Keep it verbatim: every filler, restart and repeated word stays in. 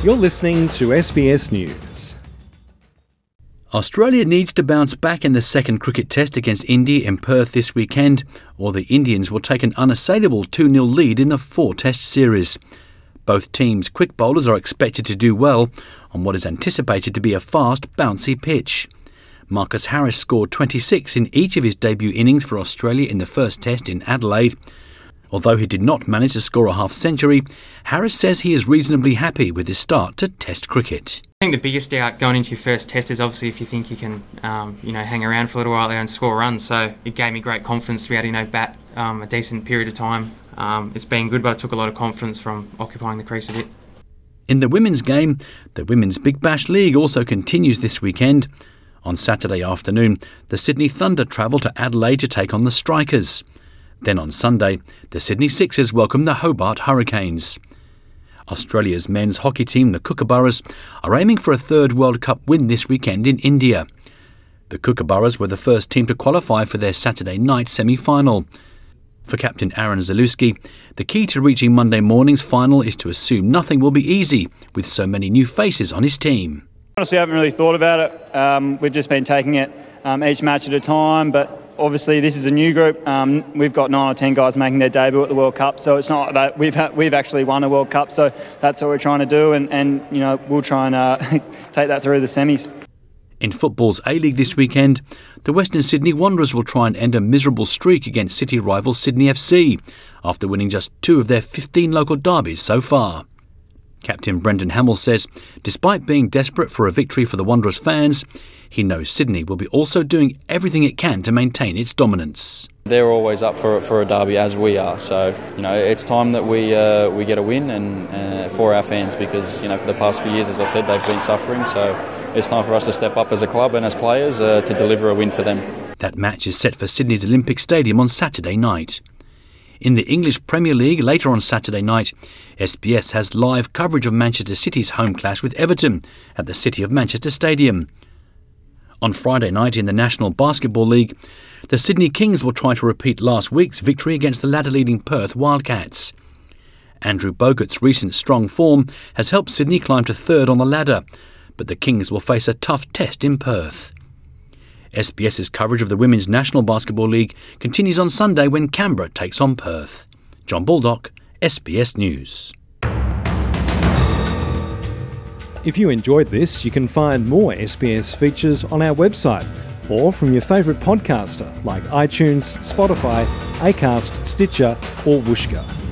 You're listening to S B S News. Australia needs to bounce back in the second cricket test against India in Perth this weekend, or the Indians will take an unassailable two nil lead in the four-test series. Both teams' quick bowlers are expected to do well on what is anticipated to be a fast, bouncy pitch. Marcus Harris scored twenty-six in each of his debut innings for Australia in the first test in Adelaide. Although he did not manage to score a half-century, Harris says he is reasonably happy with his start to Test cricket. I think the biggest doubt going into your first test is obviously if you think you can, um, you know, hang around for a little while there and score runs. So it gave me great confidence to be able to, you know, bat um, a decent period of time. Um, it's been good, but I took a lot of confidence from occupying the crease a bit. In the women's game, the Women's Big Bash League also continues this weekend. On Saturday afternoon, the Sydney Thunder travel to Adelaide to take on the Strikers. Then on Sunday, the Sydney Sixers welcome the Hobart Hurricanes. Australia's men's hockey team, the Kookaburras, are aiming for a third World Cup win this weekend in India. The Kookaburras were the first team to qualify for their Saturday night semi-final. For captain Aaron Zalewski, the key to reaching Monday morning's final is to assume nothing will be easy with so many new faces on his team. Honestly, I haven't really thought about it. Um, we've just been taking it um, each match at a time, but obviously this is a new group. Um, we've got nine or ten guys making their debut at the World Cup, so it's not that we've ha- we've actually won a World Cup, so that's what we're trying to do, and, and you know we'll try and uh, take that through the semis. In football's A-League this weekend, the Western Sydney Wanderers will try and end a miserable streak against city rival Sydney F C after winning just two of their fifteen local derbies so far. Captain Brendan Hamill says, despite being desperate for a victory for the Wanderers fans, he knows Sydney will be also doing everything it can to maintain its dominance. They're always up for for a derby, as we are. So you know, it's time that we uh, we get a win and uh, for our fans, because you know for the past few years, as I said, they've been suffering. So it's time for us to step up as a club and as players uh, to deliver a win for them. That match is set for Sydney's Olympic Stadium on Saturday night. In the English Premier League later on Saturday night, S B S has live coverage of Manchester City's home clash with Everton at the City of Manchester Stadium. On Friday night in the National Basketball League, the Sydney Kings will try to repeat last week's victory against the ladder-leading Perth Wildcats. Andrew Bogut's recent strong form has helped Sydney climb to third on the ladder, but the Kings will face a tough test in Perth. SBS's coverage of the Women's National Basketball League continues on Sunday when Canberra takes on Perth. John Baldock, S B S News. If you enjoyed this, you can find more S B S features on our website or from your favourite podcaster like iTunes, Spotify, Acast, Stitcher or Whooshkaa.